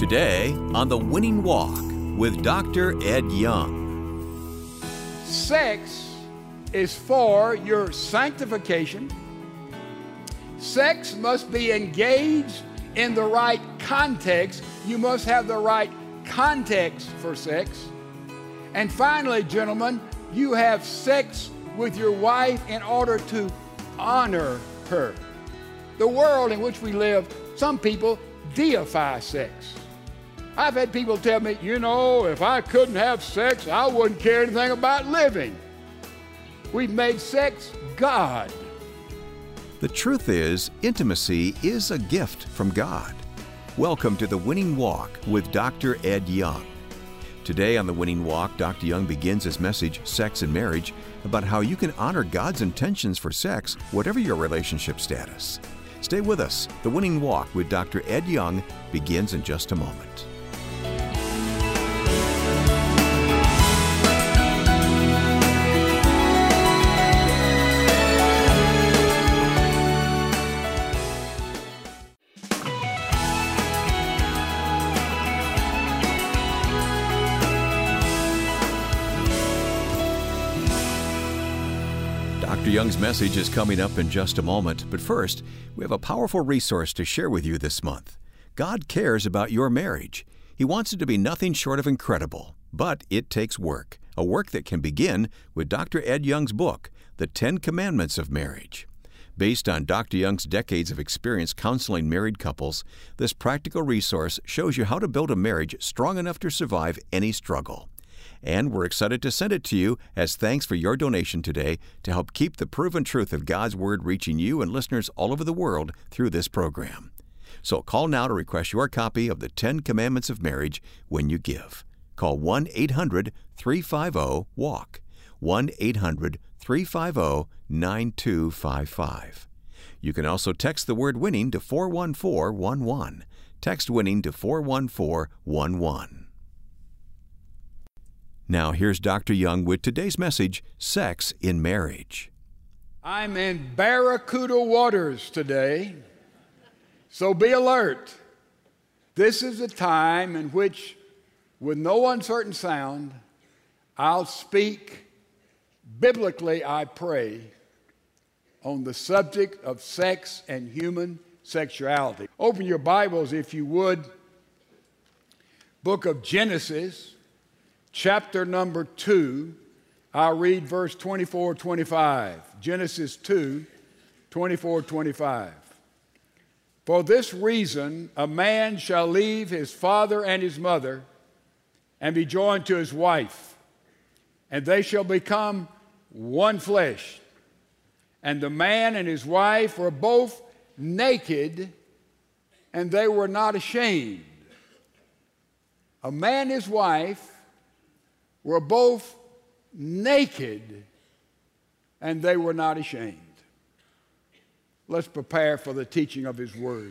Today on The Winning Walk with Dr. Ed Young. Sex is for your sanctification. Sex must be engaged in the right context. You must have the right context for sex. And finally, gentlemen, you have sex with your wife in order to honor her. The world in which we live, some people deify sex. I've had people tell me, if I couldn't have sex, I wouldn't care anything about living. We've made sex God. The truth is, intimacy is a gift from God. Welcome to The Winning Walk with Dr. Ed Young. Today on The Winning Walk, Dr. Young begins his message, Sex and Marriage, about how you can honor God's intentions for sex, whatever your relationship status. Stay with us. The Winning Walk with Dr. Ed Young begins in just a moment. Dr. Young's message is coming up in just a moment, but first, we have a powerful resource to share with you this month. God cares about your marriage. He wants it to be nothing short of incredible, but it takes work, a work that can begin with Dr. Ed Young's book, The 10 Commandments of Marriage. Based on Dr. Young's decades of experience counseling married couples, this practical resource shows you how to build a marriage strong enough to survive any struggle. And we're excited to send it to you as thanks for your donation today to help keep the proven truth of God's Word reaching you and listeners all over the world through this program. So call now to request your copy of the 10 Commandments of Marriage when you give. Call 1-800-350-WALK, 1-800-350-9255. You can also text the word WINNING to 41411. Text WINNING to 41411. Now, here's Dr. Young with today's message, Sex in Marriage. I'm in Barracuda waters today, so be alert. This is a time in which, with no uncertain sound, I'll speak biblically, I pray, on the subject of sex and human sexuality. Open your Bibles, if you would, book of Genesis, chapter number 2, I'll read verse 24-25. Genesis 2, 24-25. For this reason, a man shall leave his father and his mother and be joined to his wife, and they shall become one flesh. And the man and his wife were both naked, and they were not ashamed. A man and his wife were both naked, and they were not ashamed. Let's prepare for the teaching of His Word.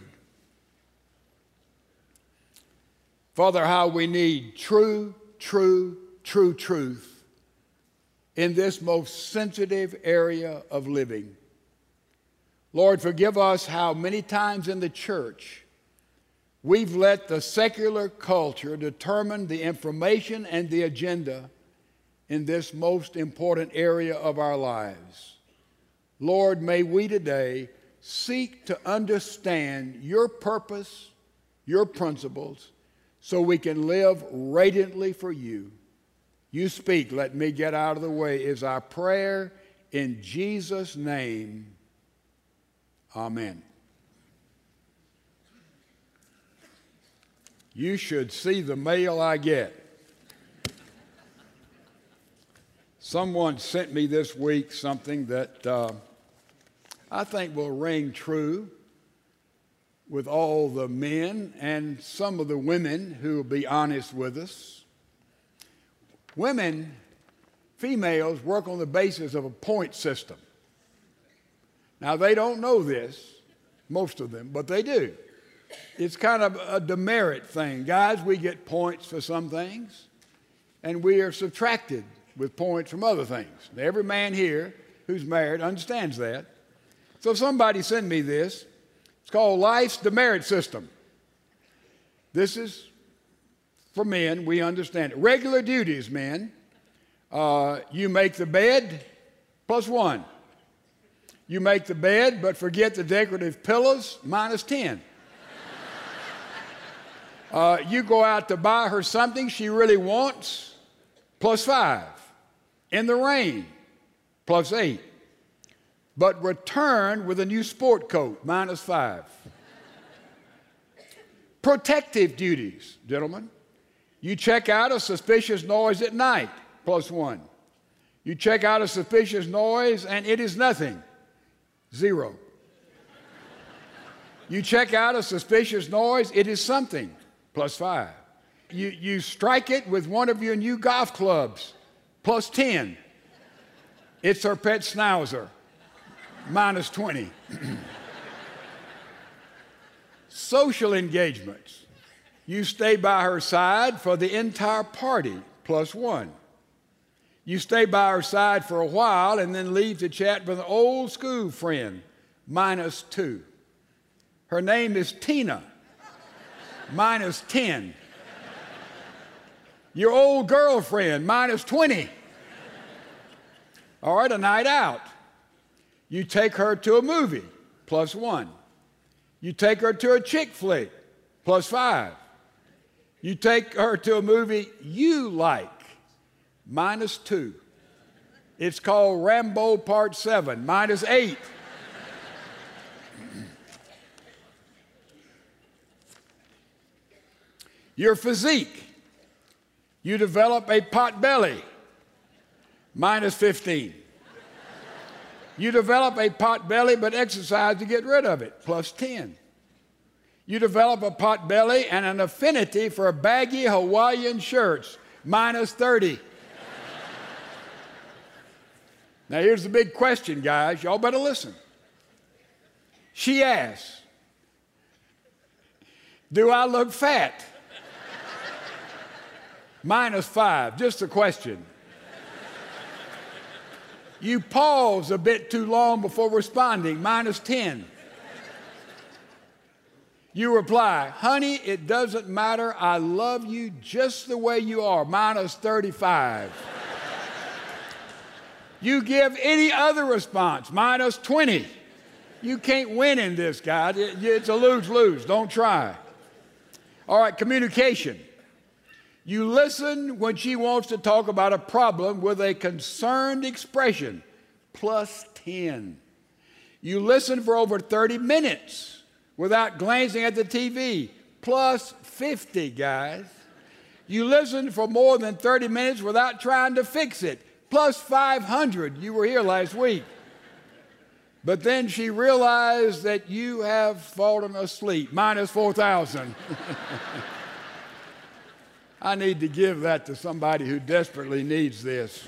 Father, how we need true truth in this most sensitive area of living. Lord, forgive us how many times in the church we've let the secular culture determine the information and the agenda in this most important area of our lives. Lord, may we today seek to understand your purpose, your principles, so we can live radiantly for you. You speak, let me get out of the way, is our prayer in Jesus' name. Amen. You should see the mail I get. Someone sent me this week something that I think will ring true with all the men and some of the women who will be honest with us. Females work on the basis of a point system. Now, they don't know this, most of them, but they do. It's kind of a demerit thing. Guys, we get points for some things, and we are subtracted with points from other things. Now, every man here who's married understands that. So somebody sent me this. It's called Life's Demerit System. This is for men, we understand it. Regular duties, men. You make the bed, +1. You make the bed but forget the decorative pillows, -10. You go out to buy her something she really wants, +5. In the rain, +8. But return with a new sport coat, -5. Protective duties, gentlemen. You check out a suspicious noise at night, +1. You check out a suspicious noise and it is nothing, 0. You check out a suspicious noise, it is something, +5. You strike it with one of your new golf clubs, +10. It's her pet schnauzer, -20. Social engagements. You stay by her side for the entire party, +1. You stay by her side for a while and then leave to chat with an old school friend, -2. Her name is Tina, -10. Your old girlfriend, -20. All right, a night out. You take her to a movie, +1. You take her to a chick flick, +5. You take her to a movie you like, -2. It's called Rambo Part 7, -8. Your physique. You develop a pot belly, -15. You develop a pot belly but exercise to get rid of it, +10. You develop a pot belly and an affinity for baggy Hawaiian shirts, -30. Now here's the big question, guys. Y'all better listen. She asks, do I look fat? -5, just a question. You pause a bit too long before responding, -10. You reply, honey, it doesn't matter. I love you just the way you are, -35. You give any other response, -20. You can't win in this, guys. It's a lose-lose. Don't try. All right, communication. You listen when she wants to talk about a problem with a concerned expression, +10. You listen for over 30 minutes without glancing at the TV, +50, guys. You listen for more than 30 minutes without trying to fix it, +500. You were here last week. But then she realized that you have fallen asleep, -4,000. I need to give that to somebody who desperately needs this.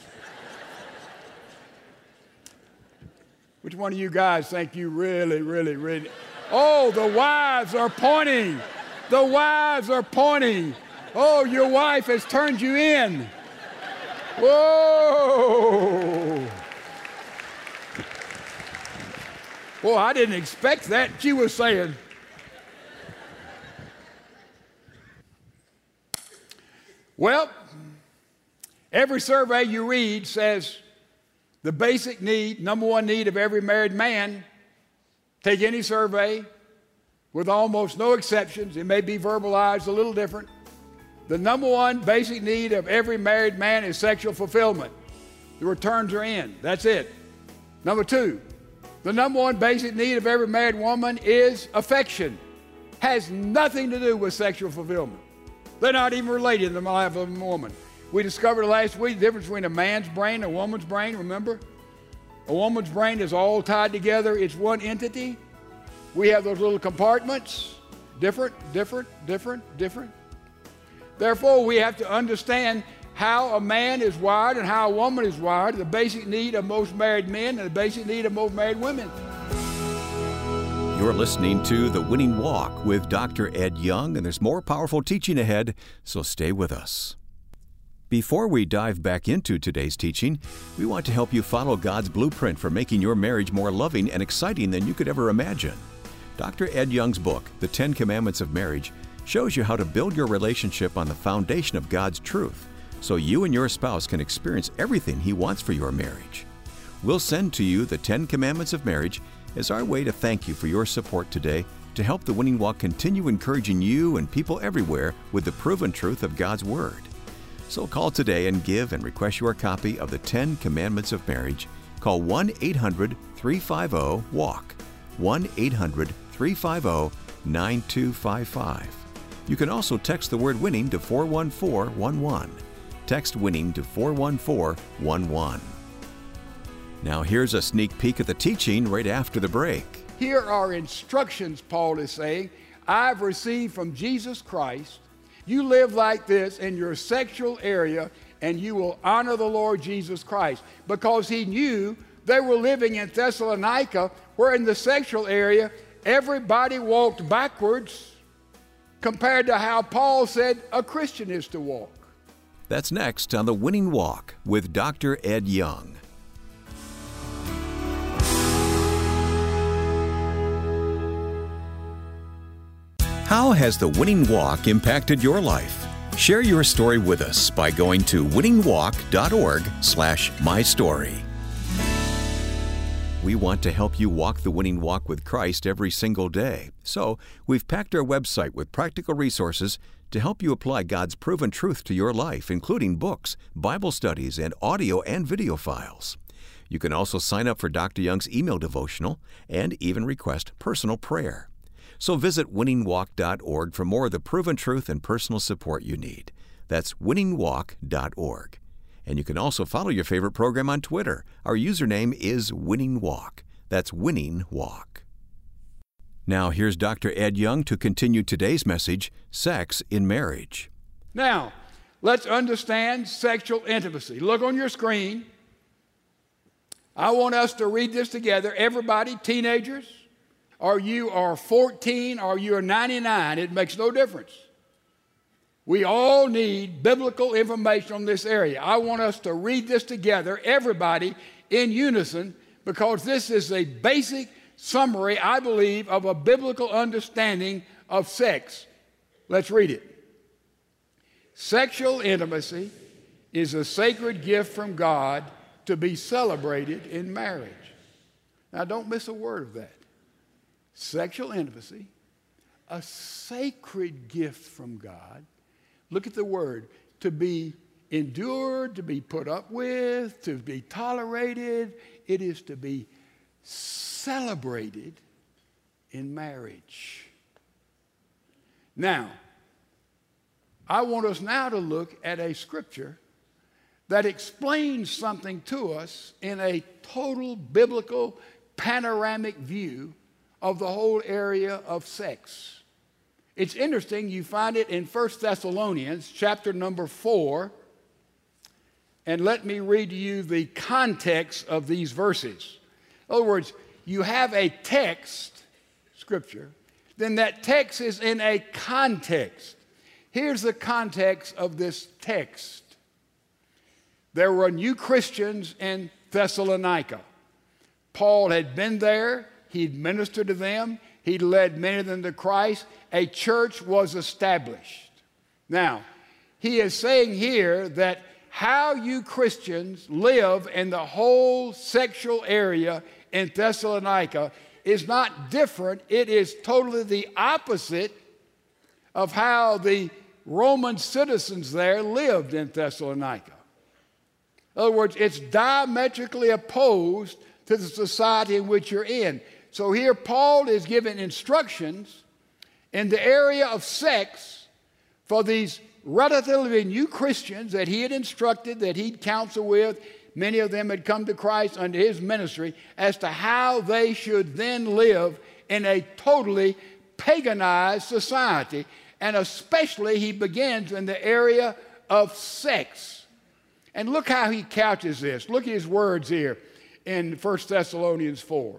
Which one of you guys think you really... Oh, the wives are pointing. The wives are pointing. Oh, your wife has turned you in. Whoa. Well, I didn't expect that. She was saying... Well, every survey you read says the basic need, number one need of every married man, take any survey with almost no exceptions, it may be verbalized a little different. The number one basic need of every married man is sexual fulfillment. The returns are in. That's it. Number two, the number one basic need of every married woman is affection. Has nothing to do with sexual fulfillment. They're not even related in the life of a woman. We discovered last week the difference between a man's brain and a woman's brain, remember? A woman's brain is all tied together. It's one entity. We have those little compartments. Different. Therefore, we have to understand how a man is wired and how a woman is wired, the basic need of most married men and the basic need of most married women. You're listening to The Winning Walk with Dr. Ed Young, and there's more powerful teaching ahead, so stay with us. Before we dive back into today's teaching, we want to help you follow God's blueprint for making your marriage more loving and exciting than you could ever imagine. Dr. Ed Young's book, The 10 Commandments of Marriage, shows you how to build your relationship on the foundation of God's truth so you and your spouse can experience everything He wants for your marriage. We'll send to you the 10 Commandments of Marriage as our way to thank you for your support today to help the Winning Walk continue encouraging you and people everywhere with the proven truth of God's Word. So call today and give and request your copy of the 10 Commandments of Marriage. Call 1-800-350-WALK, 1-800-350-9255. You can also text the word WINNING to 41411. Text WINNING to 41411. Now here's a sneak peek at the teaching right after the break. Here are instructions, Paul is saying, I've received from Jesus Christ. You live like this in your sexual area, and you will honor the Lord Jesus Christ. Because he knew they were living in Thessalonica, where in the sexual area, everybody walked backwards compared to how Paul said a Christian is to walk. That's next on The Winning Walk with Dr. Ed Young. How has The Winning Walk impacted your life? Share your story with us by going to winningwalk.org/mystory. We want to help you walk the winning walk with Christ every single day. So, we've packed our website with practical resources to help you apply God's proven truth to your life, including books, Bible studies, and audio and video files. You can also sign up for Dr. Young's email devotional and even request personal prayer. So visit winningwalk.org for more of the proven truth and personal support you need. That's winningwalk.org. And you can also follow your favorite program on Twitter. Our username is Winning Walk. That's Winning Walk. Now here's Dr. Ed Young to continue today's message, Sex in Marriage. Now, let's understand sexual intimacy. Look on your screen. I want us to read this together. Everybody, teenagers, or you are 14, or you are 99, it makes no difference. We all need biblical information on this area. I want us to read this together, everybody, in unison, because this is a basic summary, I believe, of a biblical understanding of sex. Let's read it. Sexual intimacy is a sacred gift from God to be celebrated in marriage. Now, don't miss a word of that. Sexual intimacy, a sacred gift from God. Look at the word, to be endured, to be put up with, to be tolerated. It is to be celebrated in marriage. Now, I want us now to look at a scripture that explains something to us in a total biblical panoramic view of the whole area of sex. It's interesting, you find it in 1 Thessalonians chapter number 4, and let me read to you the context of these verses. In other words, you have a text, scripture, then that text is in a context. Here's the context of this text. There were new Christians in Thessalonica. Paul had been there. He'd ministered to them. He'd led many of them to Christ. A church was established. Now, he is saying here that how you Christians live in the whole sexual area in Thessalonica is not different. It is totally the opposite of how the Roman citizens there lived in Thessalonica. In other words, it's diametrically opposed to the society in which you're in. So here Paul is giving instructions in the area of sex for these relatively new Christians that he had instructed, that he'd counseled with. Many of them had come to Christ under his ministry as to how they should then live in a totally paganized society. And especially he begins in the area of sex. And look how he couches this. Look at his words here in 1 Thessalonians 4.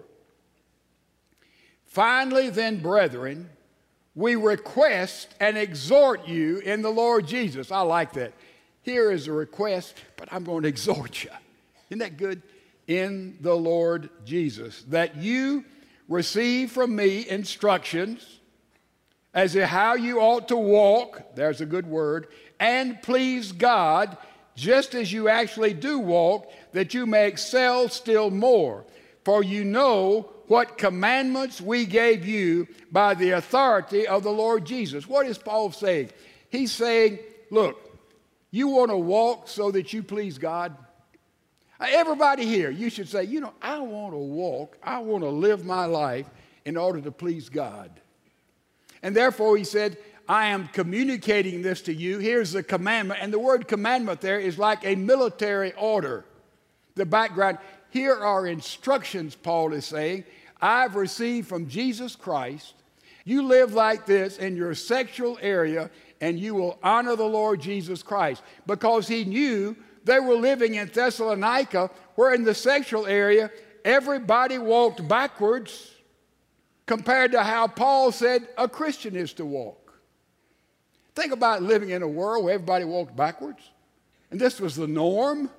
Finally, then, brethren, we request and exhort you in the Lord Jesus. I like that. Here is a request, but I'm going to exhort you. Isn't that good? In the Lord Jesus, that you receive from me instructions as to how you ought to walk, there's a good word, and please God, just as you actually do walk, that you may excel still more. For you know what commandments we gave you by the authority of the Lord Jesus. What is Paul saying? He's saying, look, you want to walk so that you please God? Everybody here, you should say, I want to walk, I want to live my life in order to please God. And therefore, he said, I am communicating this to you. Here's the commandment. And the word commandment there is like a military order. The background, here are instructions, Paul is saying, I've received from Jesus Christ. You live like this in your sexual area, and you will honor the Lord Jesus Christ. Because he knew they were living in Thessalonica, where in the sexual area, everybody walked backwards compared to how Paul said a Christian is to walk. Think about living in a world where everybody walked backwards, and this was the norm.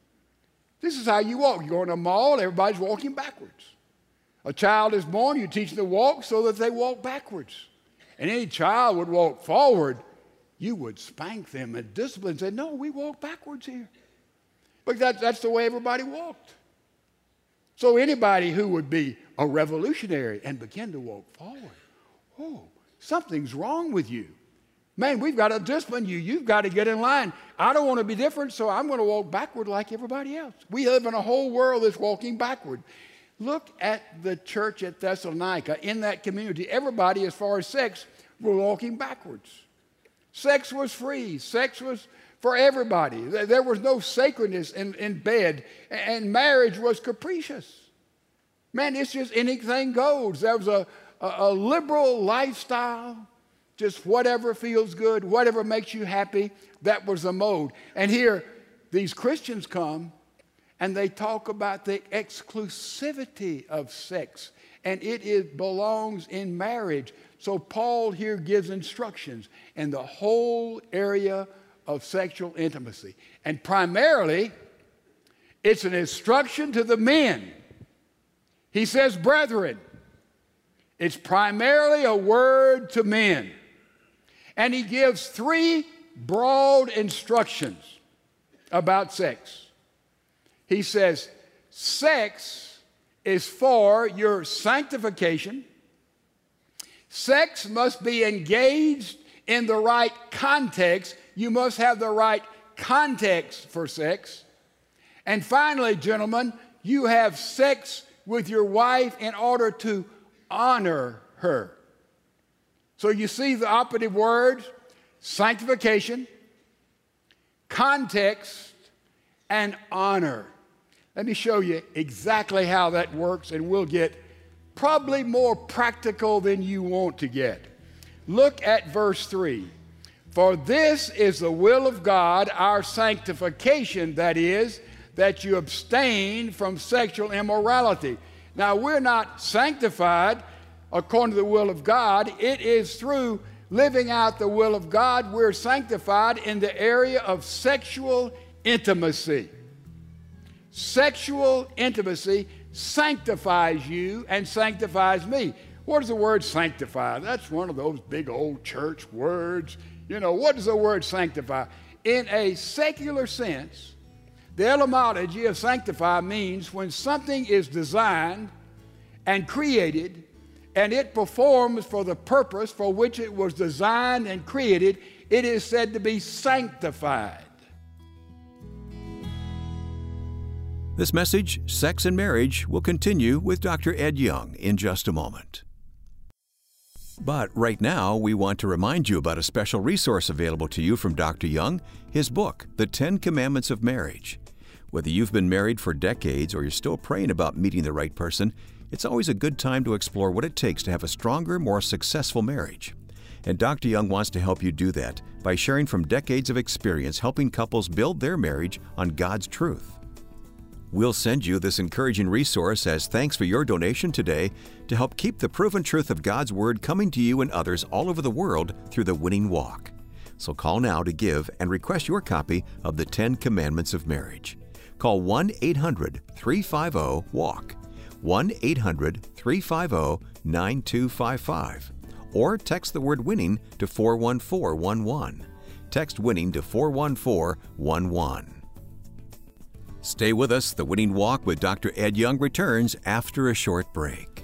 This is how you walk. You go in a mall, everybody's walking backwards. A child is born, you teach them to walk so that they walk backwards. And any child would walk forward, you would spank them and discipline and say, no, we walk backwards here. But that's the way everybody walked. So anybody who would be a revolutionary and begin to walk forward, something's wrong with you. Man, we've got to discipline you. You've got to get in line. I don't want to be different, so I'm going to walk backward like everybody else. We live in a whole world that's walking backward. Look at the church at Thessalonica. In that community, everybody, as far as sex, were walking backwards. Sex was free. Sex was for everybody. There was no sacredness in bed, and marriage was capricious. Man, it's just anything goes. There was a liberal lifestyle, just whatever feels good, whatever makes you happy, that was the mode. And here, these Christians come, and they talk about the exclusivity of sex, and it belongs in marriage. So Paul here gives instructions in the whole area of sexual intimacy. And primarily, it's an instruction to the men. He says, brethren. It's primarily a word to men. And he gives 3 broad instructions about sex. He says, sex is for your sanctification. Sex must be engaged in the right context. You must have the right context for sex. And finally, gentlemen, you have sex with your wife in order to honor her. So you see the operative words: sanctification, context, and honor. Let me show you exactly how that works, and we'll get probably more practical than you want to get. Look at verse 3. For this is the will of God, our sanctification, that is, that you abstain from sexual immorality. Now, we're not sanctified according to the will of God. It is through living out the will of God we're sanctified in the area of sexual intimacy. Sexual intimacy sanctifies you and sanctifies me. What does the word sanctify? That's one of those big old church words. You know, what does the word sanctify? In a secular sense, the etymology of sanctify means when something is designed and created and it performs for the purpose for which it was designed and created, it is said to be sanctified. This message, Sex and Marriage, will continue with Dr. Ed Young in just a moment. But right now, we want to remind you about a special resource available to you from Dr. Young, his book, The 10 Commandments of Marriage. Whether you've been married for decades or you're still praying about meeting the right person, it's always a good time to explore what it takes to have a stronger, more successful marriage. And Dr. Young wants to help you do that by sharing from decades of experience helping couples build their marriage on God's truth. We'll send you this encouraging resource as thanks for your donation today to help keep the proven truth of God's Word coming to you and others all over the world through the winning walk. So call now to give and request your copy of the 10 Commandments of Marriage. Call 1-800-350-WALK, 1-800-350-9255, or text the word winning to 41411. Text winning to 41411. Stay with us. The Winning Walk with Dr. Ed Young returns after a short break.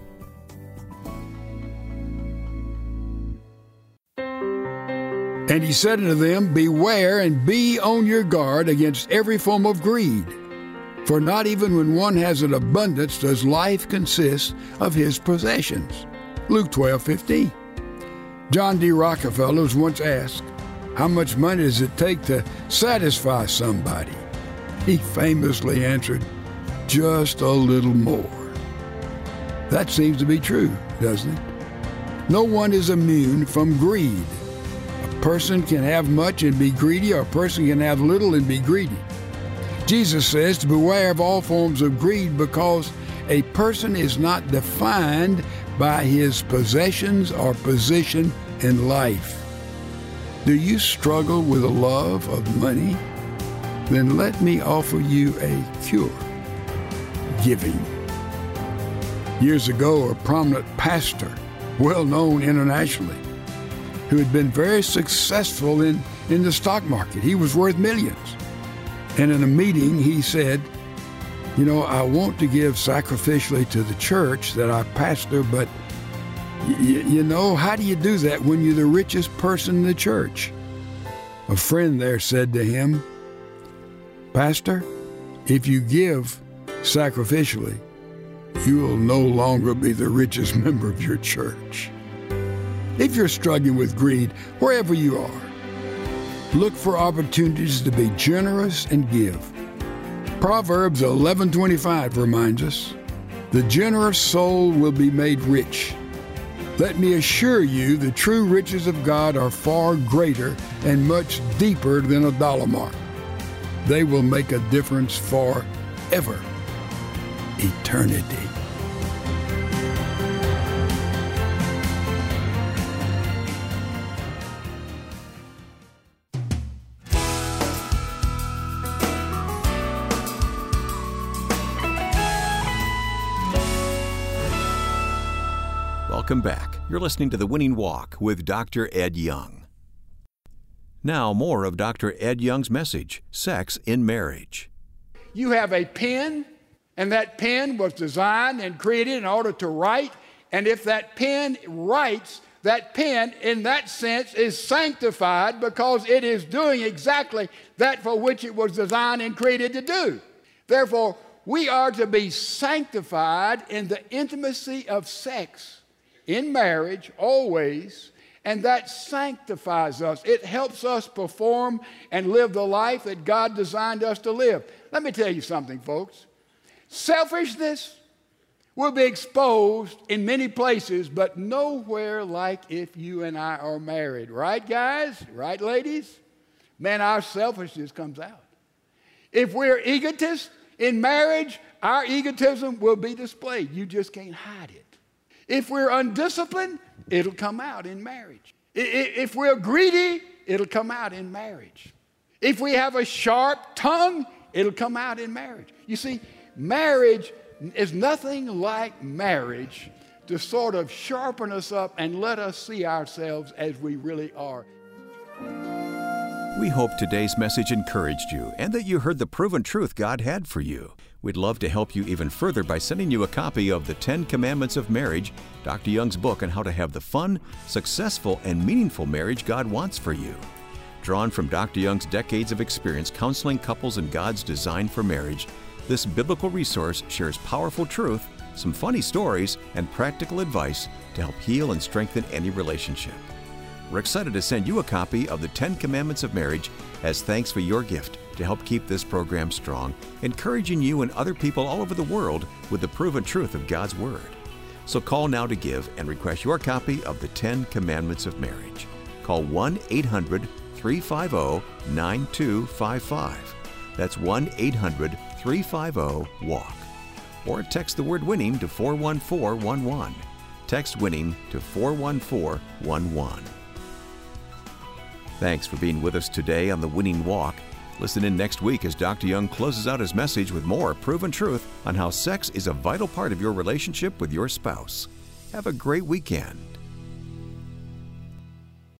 And he said unto them, Beware and be on your guard against every form of greed. For not even when one has an abundance does life consist of his possessions. Luke 12:15. John D. Rockefeller was once asked, how much money does it take to satisfy somebody? He famously answered, just a little more. That seems to be true, doesn't it? No one is immune from greed. A person can have much and be greedy, or a person can have little and be greedy. Jesus says to beware of all forms of greed because a person is not defined by his possessions or position in life. Do you struggle with a love of money? Then let me offer you a cure: giving. Years ago, a prominent pastor, well known internationally, who had been very successful in the stock market, he was worth millions. And in a meeting, he said, I want to give sacrificially to the church that I pastor, but how do you do that when you're the richest person in the church? A friend there said to him, Pastor, if you give sacrificially, you will no longer be the richest member of your church. If you're struggling with greed, wherever you are, look for opportunities to be generous and give. Proverbs 11:25 reminds us, the generous soul will be made rich. Let me assure you, the true riches of God are far greater and much deeper than a dollar mark. They will make a difference forever. Eternity. Welcome back. You're listening to The Winning Walk with Dr. Ed Young. Now, more of Dr. Ed Young's message, Sex in Marriage. You have a pen, and that pen was designed and created in order to write. And if that pen writes, that pen, in that sense, is sanctified because it is doing exactly that for which it was designed and created to do. Therefore, we are to be sanctified in the intimacy of sex, in marriage, always. And that sanctifies us. It helps us perform and live the life that God designed us to live. Let me tell you something, folks. Selfishness will be exposed in many places, but nowhere like if you and I are married. Right, guys? Right, ladies? Man, our selfishness comes out. If we're egotists in marriage, our egotism will be displayed. You just can't hide it. If we're undisciplined, it'll come out in marriage. If we're greedy, it'll come out in marriage. If we have a sharp tongue, it'll come out in marriage. You see, marriage is nothing like marriage to sort of sharpen us up and let us see ourselves as we really are. We hope today's message encouraged you and that you heard the proven truth God had for you. We'd love to help you even further by sending you a copy of The 10 Commandments of Marriage, Dr. Young's book on how to have the fun, successful, and meaningful marriage God wants for you. Drawn from Dr. Young's decades of experience counseling couples in God's design for marriage, this biblical resource shares powerful truth, some funny stories, and practical advice to help heal and strengthen any relationship. We're excited to send you a copy of The 10 Commandments of Marriage as thanks for your gift to help keep this program strong, encouraging you and other people all over the world with the proven truth of God's Word. So call now to give and request your copy of The 10 Commandments of Marriage. Call 1-800-350-9255. That's 1-800-350-WALK. Or text the word WINNING to 41411. Text WINNING to 41411. Thanks for being with us today on The Winning Walk. Listen in next week as Dr. Young closes out his message with more proven truth on how sex is a vital part of your relationship with your spouse. Have a great weekend.